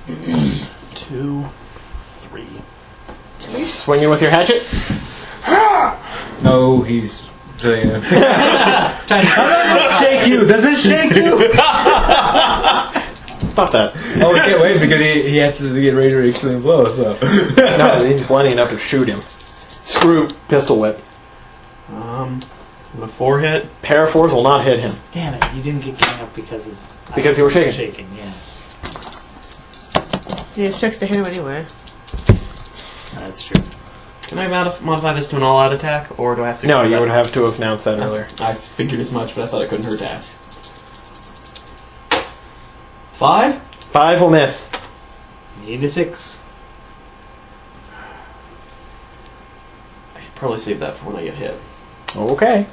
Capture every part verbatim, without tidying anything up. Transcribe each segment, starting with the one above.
Two, three. Swinging with your hatchet? No, he's doing it. Shake you! Does it shake you? Stop that. Oh, we can't wait because he, he has to get ready to extreme blow, so. No, he's lining up to shoot him. Screw pistol whip. Um, a four hit. Pair of fours will not hit him. Damn it, you didn't get gang up because of... Because you were shaking. shaking, yeah. Yeah, six to hit him anyway. That's true. Can I modif- modify this to an all-out attack, or do I have to? No, you that? would have to have announced that earlier. I figured as much, but I thought it couldn't hurt to ask. Five. Five will miss. Need a six. I should probably save that for when I get hit. Okay.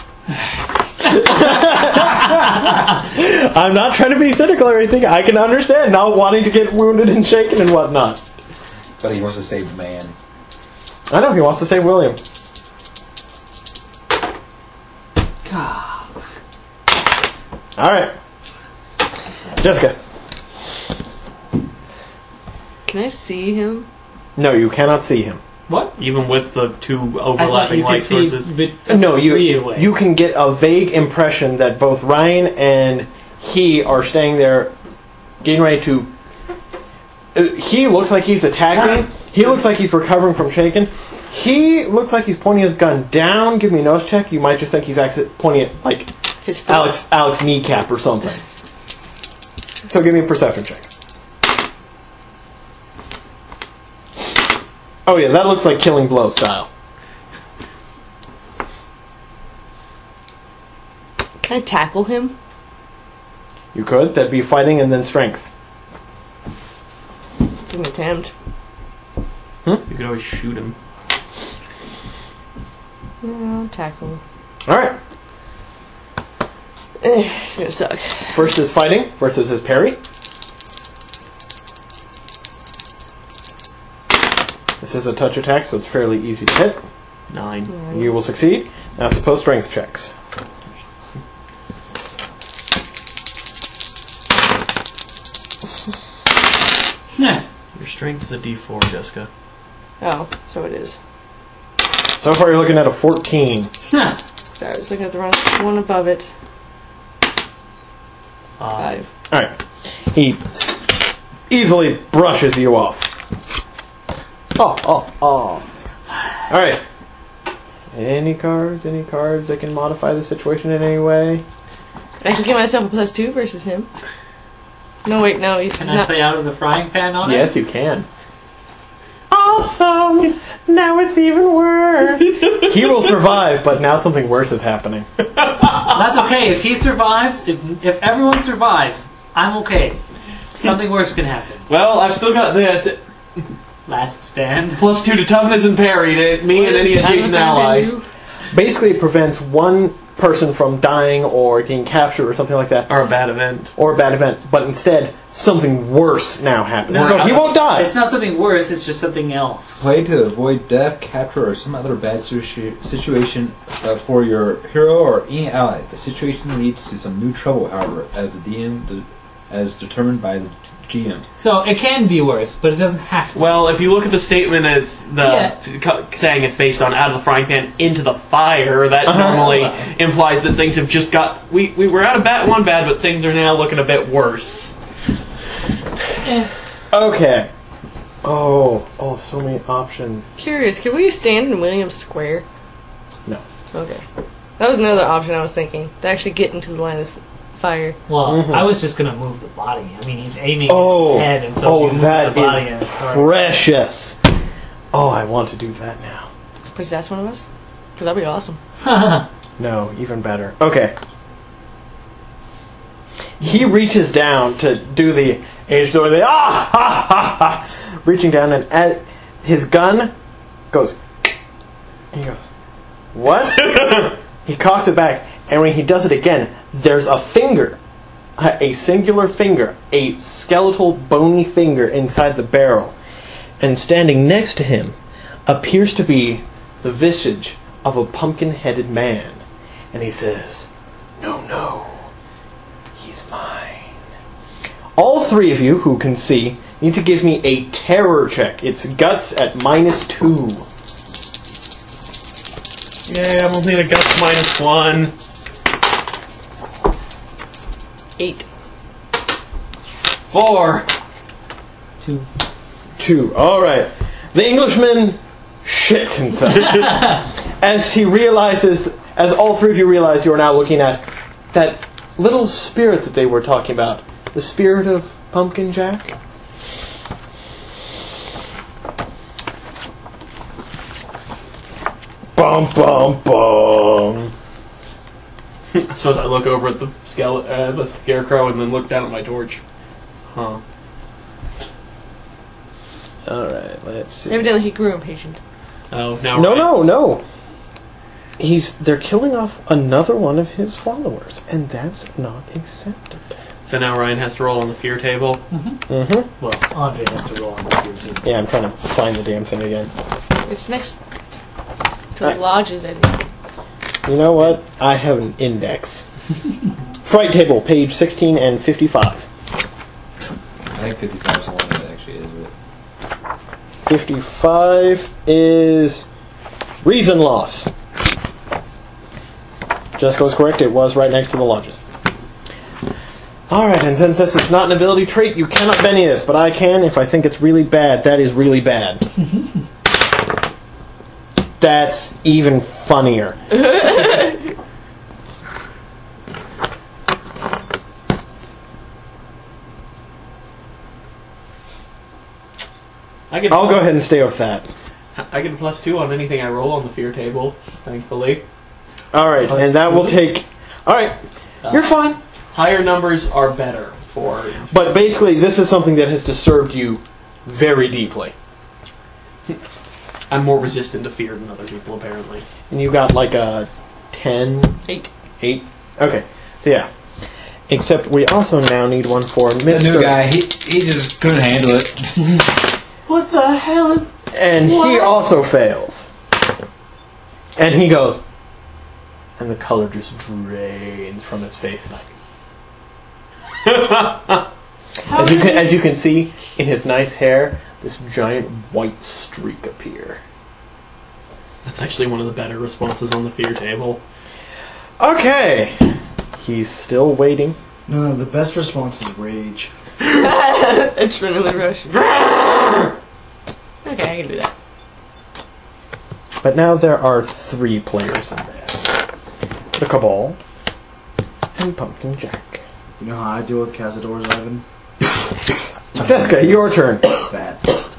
I'm not trying to be cynical or anything. I can understand not wanting to get wounded and shaken and whatnot. But he wants to save the man. I know, he wants to save William. Alright. Jessica. Can I see him? No, you cannot see him. What? Even with the two I thought overlapping you light could see sources. bit- No, three you away. you can get a vague impression that both Ryan and he are staying there, getting ready to. Uh, he looks like he's attacking. He looks like he's recovering from shaking. He looks like he's pointing his gun down. Give me a nose check. You might just think he's actually pointing it like His foot. Alex Alex kneecap or something. So give me a perception check. Oh yeah, that looks like Killing Blow style. Can I tackle him? You could. That'd be fighting and then strength. It's an attempt. You could always shoot him. Yeah, I'll tackle him. Alright. Eh, it's gonna suck. First is fighting versus his parry. This is a touch attack, so it's fairly easy to hit. Nine. You will succeed. Now it's opposed strength checks. Your strength is a D four, Jessica. Oh, so it is. So far you're looking at a fourteen. Sorry, I was looking at the wrong one above it. Five. Alright. He easily brushes you off. Oh, oh, oh. Alright. Any cards? Any cards that can modify the situation in any way? I can give myself a plus two versus him. No, wait, no. He's Can I not. play out of the frying pan on it? Yes, you can. Awesome! Now it's even worse. He will survive, but now something worse is happening. That's okay. If he survives, if if everyone survives, I'm okay. Something worse can happen. Well, I've still got this. Last stand. Plus two to toughness and parry to me What and is any that adjacent gonna ally. do? Basically, it prevents one person from dying or getting captured or something like that, Or a bad event. or a bad event, but instead, something worse now happens. No, so he won't die. It's not something worse, it's just something else. Play to avoid death, capture, or some other bad situ- situation uh, for your hero or any ally. The situation leads to some new trouble, however, as the D M, de- as determined by the G M. So it can be worse, but it doesn't have to. Well, if you look at the statement as the Yeah. t- co- saying it's based on out of the frying pan into the fire, that Uh-huh. normally implies that things have just got. We we were out of bat one bad, but things are now looking a bit worse. Eh. Okay. Oh, oh, so many options. Curious, can we stand in Williams Square? No. Okay. That was another option I was thinking. To actually get into the line of s- fire. Well, Mhm. I was just gonna move the body. I mean, he's aiming Oh, at the head, and so oh, if you move that the body is and it's hard. precious. Oh, I want to do that now. Possess one of us? Because that'd be awesome. No, even better. Okay. He reaches down to do the age door, the ah ha ha ha, reaching down, and at his gun goes, and he goes, what? He cocks it back, and when he does it again, there's a finger, a a singular finger, a skeletal bony finger inside the barrel, and standing next to him appears to be the visage of a pumpkin-headed man. And he says, no, no, he's mine. All three of you who can see You need to give me a terror check. It's guts at minus two. Yeah, I'm only a guts minus one. Eight. Four. Two. Two. All right. The Englishman shits himself as he realizes, as all three of you realize, you are now looking at that little spirit that they were talking about, the spirit of Pumpkin Jack. Bum bum bum. So I look over at the skele- uh, the scarecrow, and then look down at my torch. Huh. All right. Let's see. Evidently, he grew impatient. Oh, now No, Ryan. no, no. He's they're killing off another one of his followers, and that's not acceptable. So now Ryan has to roll on the fear table. Mm-hmm. Well, Andre has to roll on the fear too. Yeah, I'm trying to find the damn thing again. It's next to I- the lodges, I think. You know what? I have an index. Fright table, page sixteen and fifty-five. I think fifty-five is the one that actually is it. fifty-five is reason loss. Jessica was correct. It was right next to the lodges. Alright, and since this is not an ability trait, you cannot Benny this, but I can if I think it's really bad. That is really bad. That's even funnier. I get I'll go ahead and stay with that. I get a plus two on anything I roll on the fear table, thankfully. Alright, Oh, and that's that will cool. take... Alright, you're fine. Higher numbers are better for... But basically, this is something that has disturbed you very deeply. I'm more resistant to fear than other people, apparently. And you got like a ten? Eight. eight? Okay, so yeah. Except we also now need one for The Mister new guy, he he just couldn't handle it. What the hell is... And he What? also fails. And he goes... And the color just drains from his face. Like, as you can, as you can see, in his nice hair, this giant white streak appear. That's actually one of the better responses on the fear table. Okay. He's still waiting. No, no, the best response is rage. Adrenaline rush. Okay, I can do that. But now there are three players in there. The Cabal and Pumpkin Jack. You know how I deal with Cazadors, Ivan? Jessica, your turn. Bad.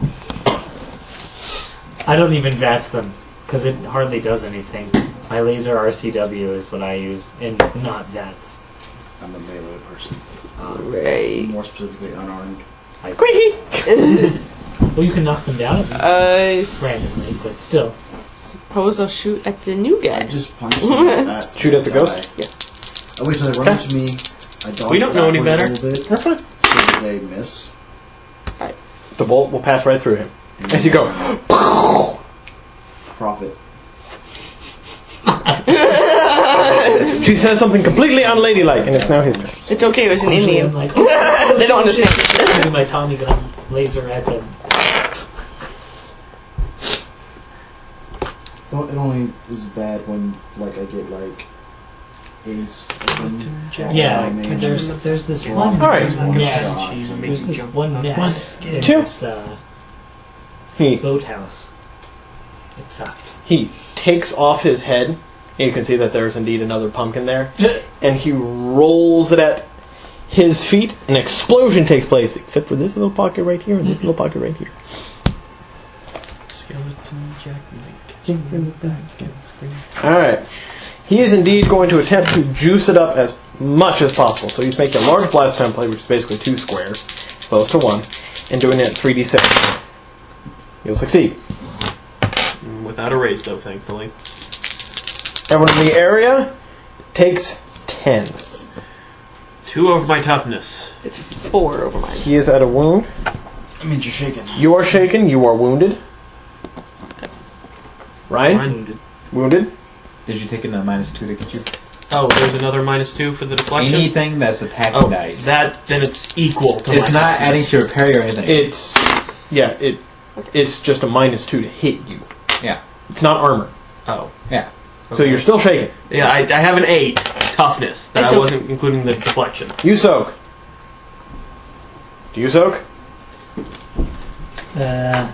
I don't even V A T S them because it hardly does anything. My laser R C W is what I use, and not V A T S. I'm a melee person. Right. More specifically, unarmed. I- Squeaky! Well, you can knock them down at I randomly, but still. suppose I'll shoot at the new I guy. just punch them like that. so Shoot at the they ghost? die. I wait till they run into me. I dodge We don't know any backwards better. A little bit, That's fine. so that they miss. The bolt will pass right through him. And As you go. Profit. She says something completely unladylike, and it's now his turn. It's okay, it was an Usually Indian. I'm like, oh, They don't understand. I do my Tommy gun laser at them. Well, it only is bad when, like, I get, like, AIDS. Yeah, Oh, man. there's there's this one All right. nest. Shot. There's this one nest in Two. this uh, He boathouse. It sucked. he takes off his head, and you can see that there's indeed another pumpkin there, and he rolls it at his feet. An explosion takes place, except for this little pocket right here and this little pocket right here. Skeleton Jack might catch me in the back and scream. Alright. He is indeed going to attempt to juice it up as much as possible. So he's making a large blast template, which is basically two squares, opposed to one, and doing it at three d six. He'll succeed. Mm, Without a raise, though, thankfully. Everyone in the area takes ten. Two over my toughness. It's four over mine. He is at a wound. That means you're shaking. You are shaken. You are wounded. Ryan? Ryan wounded. Wounded. Did you take in a minus two to get you? Oh, there's another minus two for the deflection? Anything that's attacking Oh, dice. that, then it's equal to It's my not toughness. adding to your parry or anything. It's yeah, it it's just a minus two to hit you. yeah. It's not armor, Oh. Yeah. so you're still shaking. Yeah, I, I have an eight toughness. That I I, soak. wasn't including the deflection. You soak. Do you soak? Uh,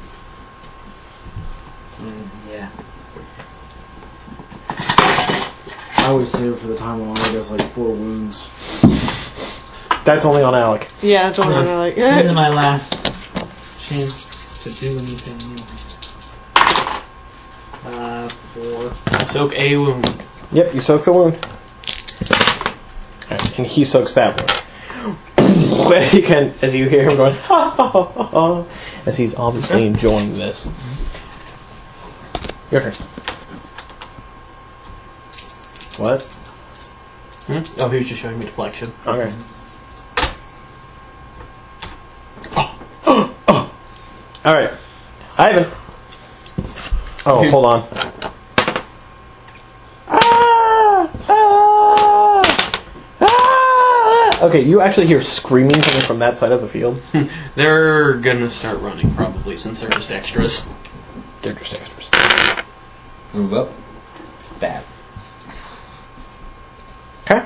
mm, yeah. I always save it for the time when I guess like four wounds. That's only on Alec. Yeah, that's what I'm like. This is my last chance to do anything. Uh, four. Soak a wound. Yep, you soak the wound. And he soaks that wound. You can, as you hear him going, ha ha ha ha, ha, as he's obviously enjoying this. Your turn. What? Hmm? Oh, he was just showing me deflection. Okay. Alright. Ivan. Oh, hold on. Ah! Ah! Ah! Okay, you actually hear screaming coming from that side of the field. They're gonna start running, probably, since they're just extras. They're just extras. Move up. Stab. Okay.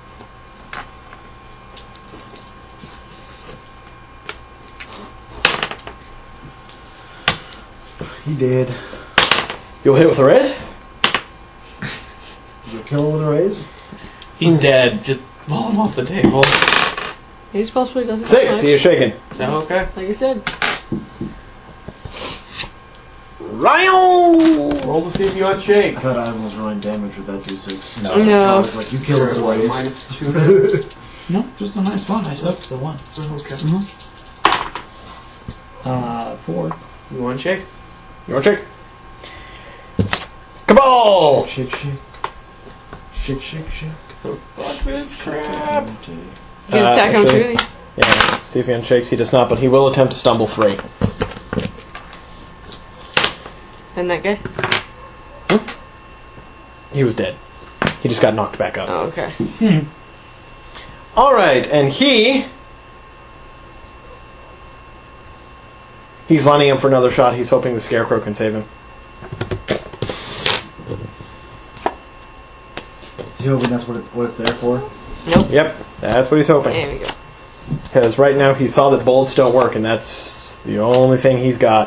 He did. You'll hit with a raise? You kill him with a raise? He's dead. Just blow him off the table. He's possibly doesn't Six, much. so you're shaking. Is that okay? Like I said. Ryan! Roll to see if you unshake. I thought Ivan was rolling damage with that D six. No. I No. was like, you kill him with a raise. Minus two. No, just a nice one. I sucked the one. Okay. Uh, four. You unshake? You want to check? Cabal! Shake, shake. Shake, shake, shake. Fuck this crap. You can Uh, attack him actually- too. Yeah, see if he unshakes. He does not, but he will attempt to stumble three. And that guy? He was dead. He just got knocked back up. Oh, okay. Alright, and he... He's lining up for another shot. He's hoping the Scarecrow can save him. Is he hoping that's what, it, what it's there for? Nope. Yep, that's what he's hoping. There we go. Because right now he saw that bullets don't work, and that's the only thing he's got.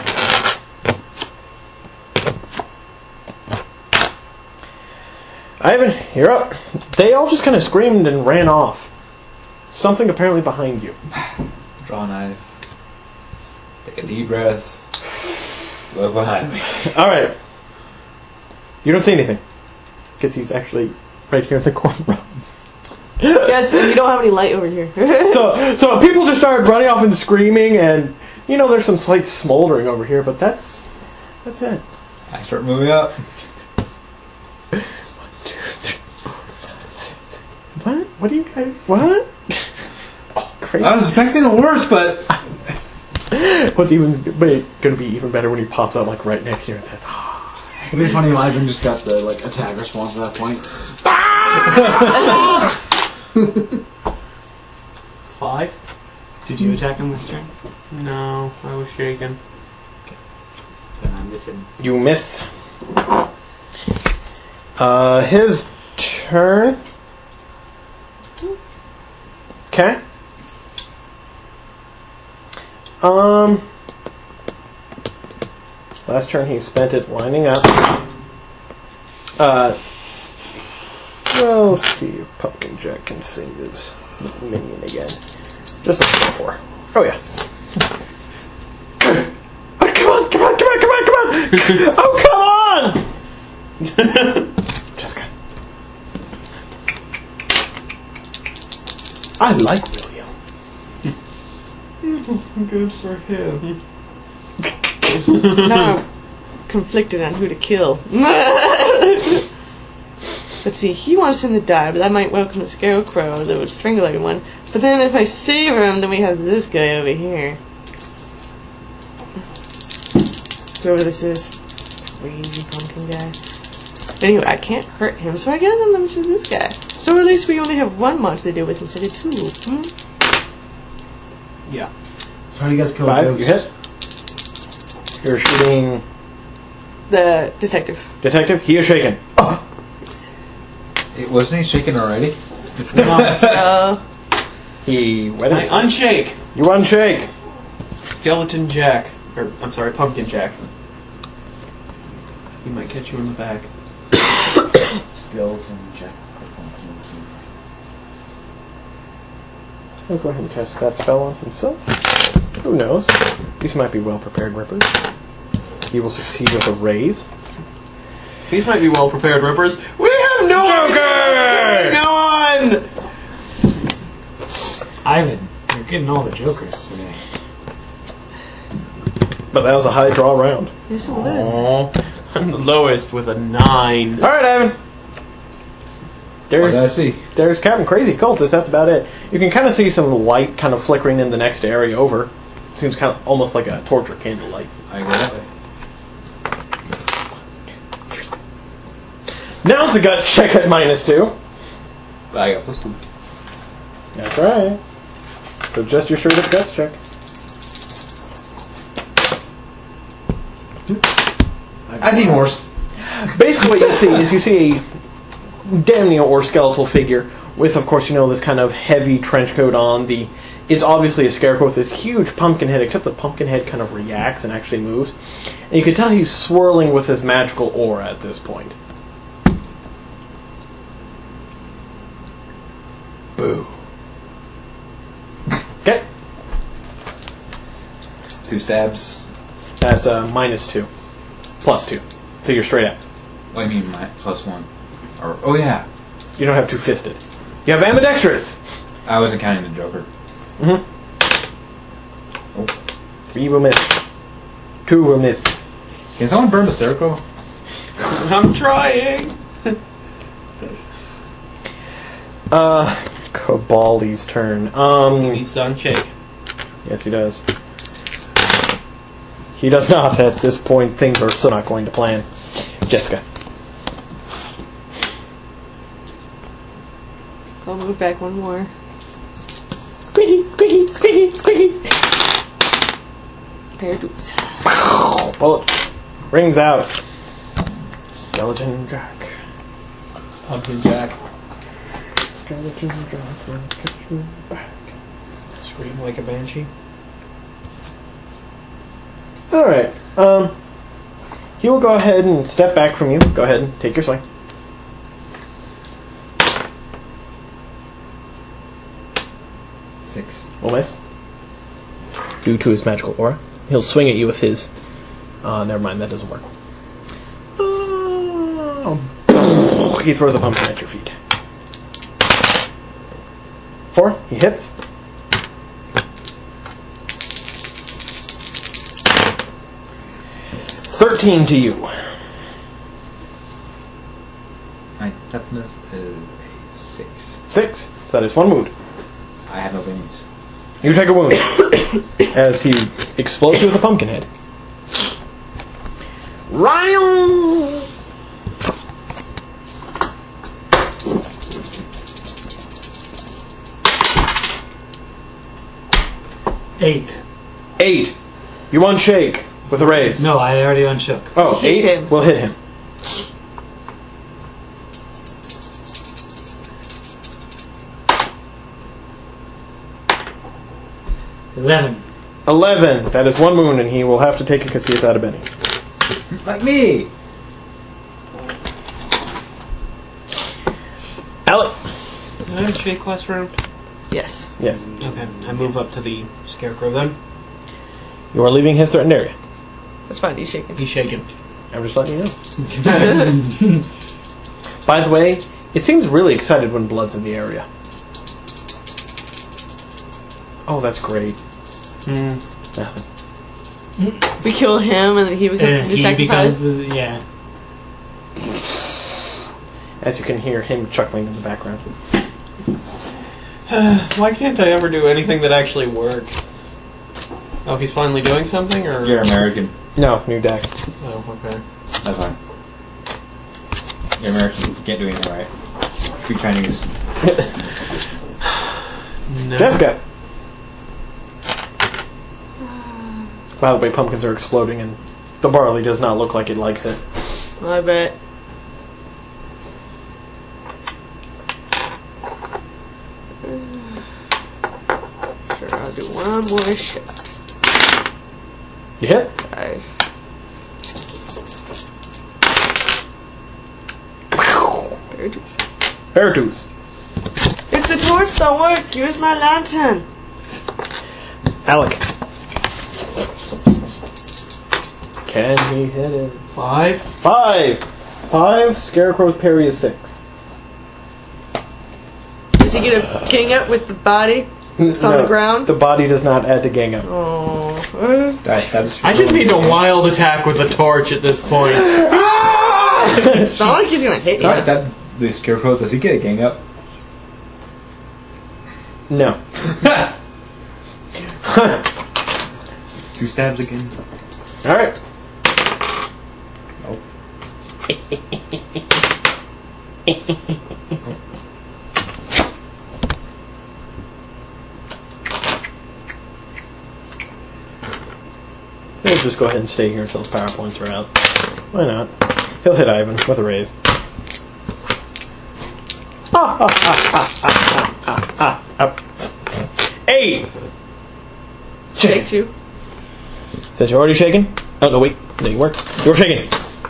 Ivan, you're up. They all just kind of screamed and ran off. Something apparently behind you. Draw a knife. Take a deep breath. Look behind me. Alright. You don't see anything. Because he's actually right here in the corner. Yes, and you don't have any light over here. So, so people just started running off and screaming, and you know there's some slight smoldering over here, but that's that's it. I start moving up. What? What do you guys? What? Oh, crazy. I was expecting the worst, but What's even but gonna be even better when he pops up like right next to you. That's, It'd be funny if Ivan just got the like attack response at that point. Five? Did you attack him this turn? No, I was shaking. Then I'm missing. you miss. Uh, his turn. Okay. Um. Last turn he spent it lining up. Uh. Well, let's see if Pumpkin Jack can save his minion again. Just like before. Oh yeah. Oh, come on! Come on! Come on! Come on! Come on! Oh come on! Jessica. I like William. Good for him. Now I'm conflicted on who to kill. Let's see, he wants him to die, but that might welcome the Scarecrow that would strangle everyone. But then if I save him, then we have this guy over here. Whoever this is. Crazy pumpkin guy. Anyway, I can't hurt him, so I guess I'm going to choose this guy. So at least we only have one monster to deal with instead of two. Hmm? Yeah. So how do you guys kill Five, ghosts? you hit. You're shooting The detective. detective. He is shaken. Oh. It, wasn't he shaken already? Uh, He weathered. I unshake. You unshake. Skeleton Jack. Or, I'm sorry, Pumpkin Jack. He might catch you in the back. Skeleton Jack the Pumpkin King. I'll go ahead and cast that spell on himself. Who knows? These might be well prepared rippers. He will succeed with a raise. These might be well prepared rippers. We have no idea what's going on! Ivan, you're getting all the jokers today. But that was a high draw round. yes, it was. Aw, I'm the lowest with a nine. Alright, Ivan. What did I There's, see? there's Captain Crazy Cultist. That's about it. You can kind of see some light kind of flickering in the next area over. Seems kind of almost like a torch or candlelight. I got it. Now it's a gut check at minus two. I got plus two. That's right. So just your straight up guts check. I see horse. Basically what you see is you see a damn near or skeletal figure with, of course, you know, this kind of heavy trench coat on. The It's obviously a scarecrow with this huge pumpkin head, except the pumpkin head kind of reacts and actually moves. And you can tell he's swirling with this magical aura at this point. Boo. Okay. Two stabs. That's uh, minus two. Plus two. So you're straight up. What do you mean, my plus one? Or oh yeah, You don't have two-fisted. You have ambidextrous. I wasn't counting the Joker. Mm-hmm. Oh. Three will miss. Two will miss. Can someone burn the scarecrow? I'm trying. Uh, Cabali's turn. Um, He's on shake. yes, he does. He does not. At this point, things are still not going to plan. Jessica. I'll move back one more. Squeaky, squeaky, squeaky, squeaky. Pair of boots. Bullet rings out. Skeleton Jack. Pumpkin Jack. Skeleton Jack will catch you back. Scream like a banshee. Alright. Um, he will go ahead and step back from you. Go ahead and take your swing. Six. Will miss. Due to his magical aura. He'll swing at you with his. Uh, never mind, that doesn't work. Oh. He throws a pumpkin at your feet. Four. He hits. Thirteen to you. My toughness is a six. Six. So that is one wound. I have no wings. You take a wound as he explodes you with a pumpkin head. Ryan! Eight. Eight. You unshake with a raise. No, I already unshook. Oh, Hit eight him. will hit him. Eleven. Eleven. That is one wound, and he will have to take it because he is out of Benny. Like me! Alec. Did I shake last round? Yes. Yes. Okay. I move up to the scarecrow then. You are leaving his threatened area. That's fine, he's shaking. He's shaking. I'm just letting you know. By the way, it seems really excited when Blood's in the area. Oh, that's great. Hmm. Nothing. We kill him and then he becomes And the new he sacrifice. becomes the, yeah. As you can hear him chuckling in the background. Why can't I ever do anything that actually works? Oh, he's finally doing something, or You're American. No, new deck. Oh, okay. That's fine. You're American. You can't do anything right. Speak Chinese. No. Jessica. By the way, pumpkins are exploding, and the barley does not look like it likes it. I bet. Sure, I'll do one more shot. You hit? Five. Parachutes. Parachutes. If the torch don't work, use my lantern. Alec. Can he hit it? Five. Five. Five. Scarecrow's parry is six. Is he gonna king up with the body? It's on the ground? The body does not add to gang up. Oh. I stabbed his I just need a wild attack with a torch at this point. It's not like he's gonna hit you. I stabbed the scarecrow. Does he get a gang up? No. Two stabs again. Alright. Oh. He'll just go ahead and stay here until his power points are out. Why not? He'll hit Ivan with a raise. Eight! Shakes you. Since you're already shaking? Oh, no, wait. No, you weren't. You were shaking.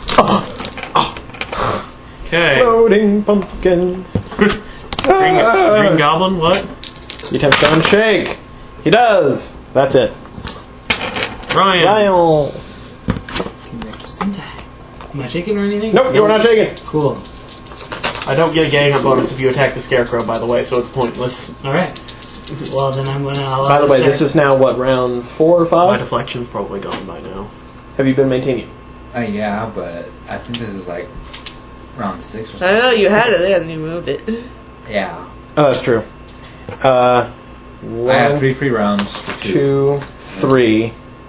Okay. Floating pumpkins. Green, Green Goblin, what? He attempts to unshake. He does. That's it. Ryan. Lyle. Just in time. Am I shaking or anything? Nope, you were not shaking. Cool. I don't get a gang up bonus if you attack the Scarecrow, by the way, so it's pointless. Alright. Well, then I'm gonna. I'll By the way, check. this is now, what, round four or My five? deflection's probably gone by now. Have you been maintaining? Uh, yeah, but I think this is like round six or I something. know you had it there and you moved it. Yeah. Oh, that's true. Uh, I have one, three free rounds for two. two, three,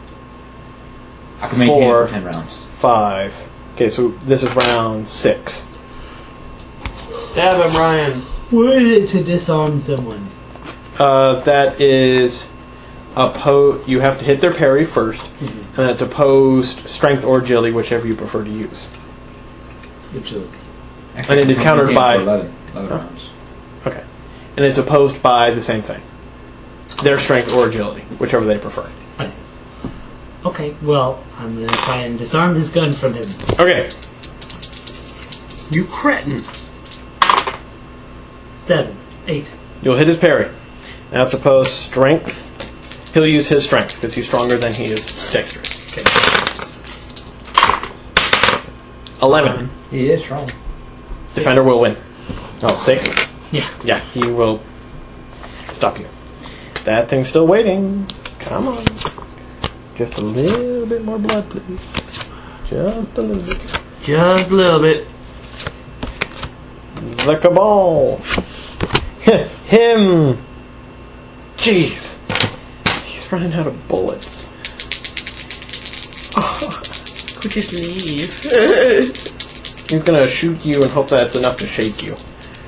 I can maintain four. it for ten rounds. five. Okay, so this is round six. Stab him, Ryan. What is it to disarm someone? Uh, that is opposed. You have to hit their parry first, Mm-hmm. and that's opposed strength or agility, whichever you prefer to use. Agility. Actually, And it is I can countered maintain by- for eleven, eleven Oh. rounds. Okay, and it's opposed by the same thing. Their strength or agility, whichever they prefer. I see. Okay, well, I'm gonna try and disarm this gun from him. Okay, You cretin. Seven. Eight. you'll hit his parry. That's opposed strength. He'll use his strength because he's stronger than he is dexterous. Okay. Eleven. He is strong. Defender will win. Oh, six? Yeah. Yeah, he will stop you. That thing's still waiting. Come on. Just a little bit more blood, please. Just a little bit. Just a little bit. The Cabal. Him. Jeez. He's running out of bullets. Could just leave. He's gonna shoot you and hope that's enough to shake you.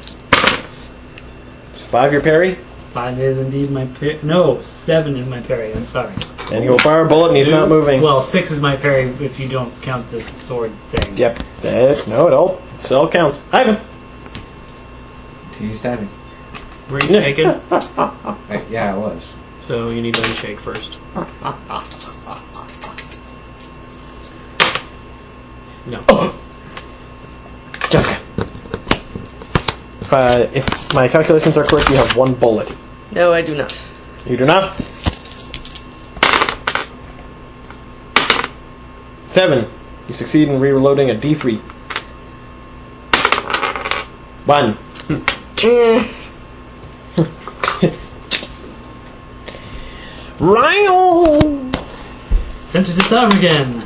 Five your parry, Five is indeed my parry. No, seven is my parry. I'm sorry. and he will fire a bullet and he's not moving. Well, six is my parry if you don't count the sword thing. Yep. That, no, it all, it still counts. Ivan. Continue stabbing. Were you shaking? Right, yeah, I was. So you need to unshake first. No. Jessica. If, uh, if my calculations are correct, you have one bullet. No, I do not. You do not? Seven. You succeed in reloading a D three. One. Eh. Rhino! Time to disarm again.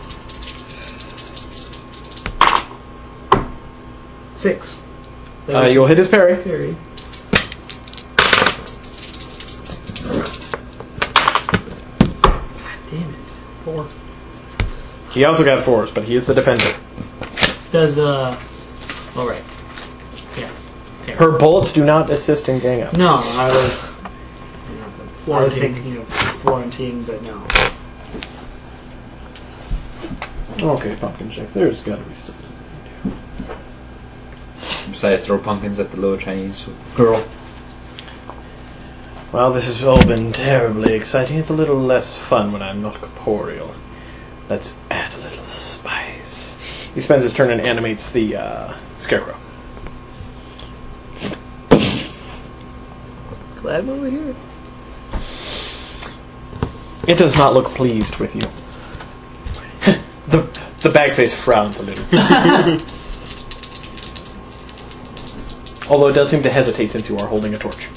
Six. That Uh, was you'll hit his parry. parry. God damn it. Four. He also got fours, but he is the defender. Does uh Oh, right. Yeah. Okay. Her bullets do not assist in gang up. No, I was. I was Florentine. thinking of Florentine, but no. Okay, pumpkin check. There's got to be something. Besides throw pumpkins at the little Chinese girl. Well, this has all been terribly exciting. It's a little less fun when I'm not corporeal. Let's add a little spice. He spends his turn and animates the uh, scarecrow. Glad I'm over here. It does not look pleased with you. the the bag face frowns a little. Although it does seem to hesitate since you are holding a torch.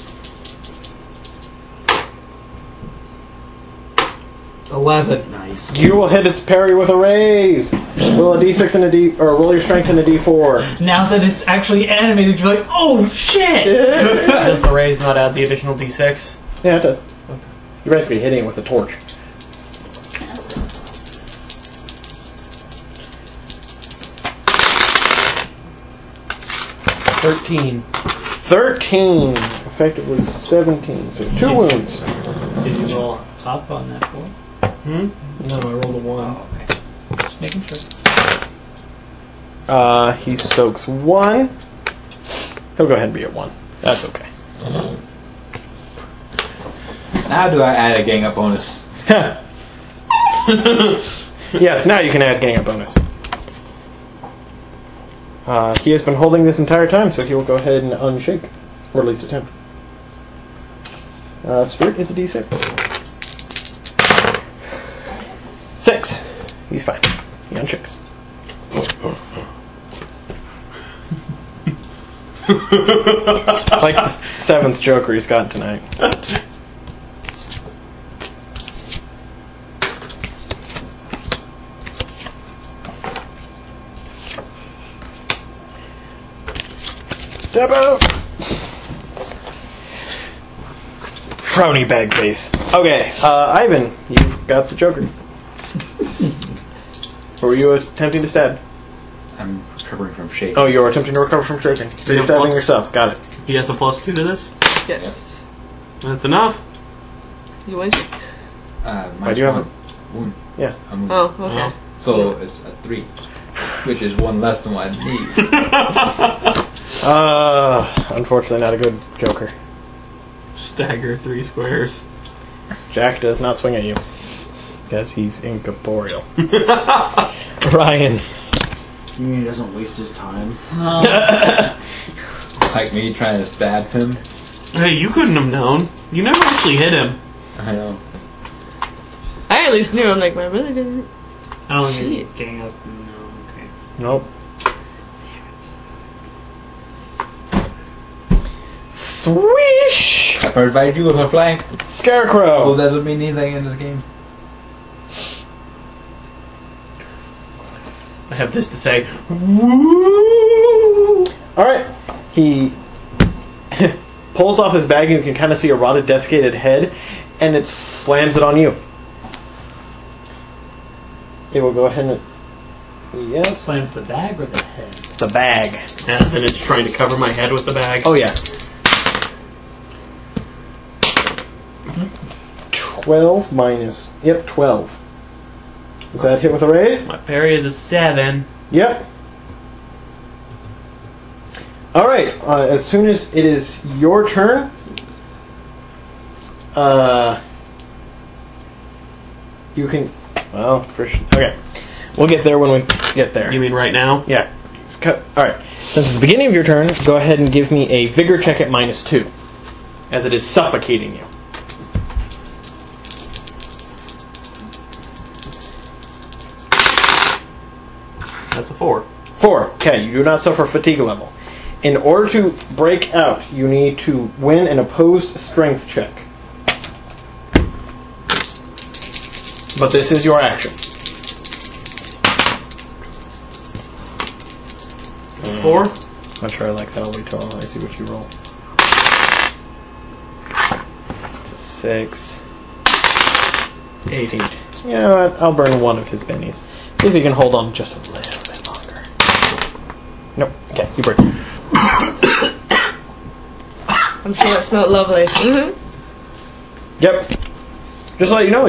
Eleven. Nice. You will hit its parry with a raise. Roll a d six and a d, or roll your strength and a d four. Now that it's actually animated, you're like, oh shit! Does the raise not add the additional d six? Yeah, it does. You're basically hitting it with a torch. Thirteen. Thirteen, effectively seventeen. So two wounds. Did you roll top on that four? Hmm? No, I rolled a one. Oh, okay. Just making sure. Uh, he soaks one. He'll go ahead and be at one. That's okay. Now do I add a gang up bonus? Yes, now you can add gang up bonus. Uh, he has been holding this entire time, so he will go ahead and unshake. Or at least attempt. Uh, Spirit is a d six. Six. He's fine. He unshakes. Like the seventh Joker he's got tonight. Step out! Frowny bag face. Okay, uh, Ivan, you've got the Joker. Or were you attempting to stab? I'm recovering from shake. Oh, you're attempting to recover from shaking. So you're Yeah, stabbing plus- yourself. Got it. He has a plus two to this. Yes. That's enough. You went. Uh, Why do you have one wound. Yeah. A wound. Oh, okay. Oh. So it's a three, which is one less than what I need. Uh, unfortunately not a good Joker. Stagger three squares. Jack does not swing at you. Because he's incorporeal. Ryan. You mean he doesn't waste his time? Like me trying to stab him. Hey, you couldn't have known. You never actually hit him. I know. I at least knew. I'm like, my brother didn't. Oh, you're Shit. gang up. No, okay. Nope. Swish! I provided you with a flank. Scarecrow! Well, doesn't mean anything in this game. I have this to say. Woo! Alright. He pulls off his bag and you can kind of see a rotted, desiccated head, and it slams it on you. It will go ahead and... Yes. Slams the bag or the head? The bag. And then it's trying to cover my head with the bag. Oh, yeah. twelve minus... Yep, twelve. Is that hit with a raise? My parry is a seven. Yep. Alright, uh, as soon as it is your turn, uh, you can... Well, first, okay. We'll get there when we get there. You mean right now? Yeah. Alright. Since it's the beginning of your turn, go ahead and give me a vigor check at minus two, as it is suffocating you. That's a four. Four. Okay, you do not suffer fatigue level. In order to break out, you need to win an opposed strength check. But this is your action. Four? Not sure I like that. I'll wait till I see what you roll. It's a six. Eight. Eight. You know what? I'll burn one of his bennies. See if you can hold on just a little bit longer. Nope. Okay, you break. I'm sure that smelled lovely. Mm-hmm. Yep. Just to let you know,